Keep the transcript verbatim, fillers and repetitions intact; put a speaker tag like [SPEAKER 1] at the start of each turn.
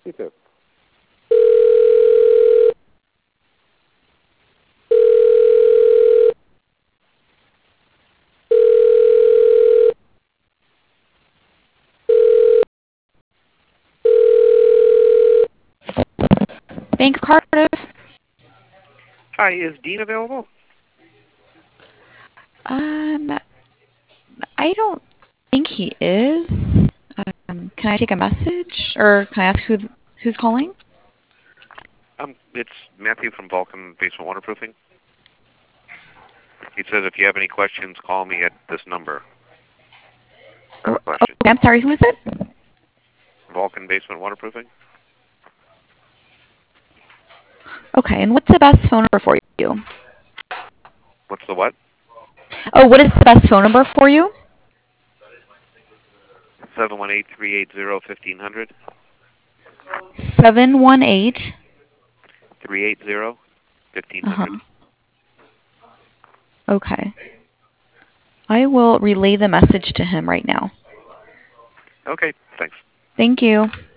[SPEAKER 1] You too.
[SPEAKER 2] Bank of Cardiff.
[SPEAKER 3] Hi, is Dean available?
[SPEAKER 2] Um, I don't think he is. Um, can I take a message, or can I ask who who's calling?
[SPEAKER 3] Um, it's Matthew from Vulcan Basement Waterproofing. He says if you have any questions, call me at this number. I have a question.
[SPEAKER 2] Okay, I'm sorry. Who is it?
[SPEAKER 3] Vulcan Basement Waterproofing.
[SPEAKER 2] Okay, and what's the best phone number for you?
[SPEAKER 3] What's the what?
[SPEAKER 2] Oh, what is the best phone number for you?
[SPEAKER 3] seven one eight, three eight zero, fifteen hundred.
[SPEAKER 2] Seven one eight.
[SPEAKER 3] three eight zero, fifteen
[SPEAKER 2] Uh huh.
[SPEAKER 3] hundred.
[SPEAKER 2] Okay. I will relay the message to him right now.
[SPEAKER 3] Okay, thanks.
[SPEAKER 2] Thank you.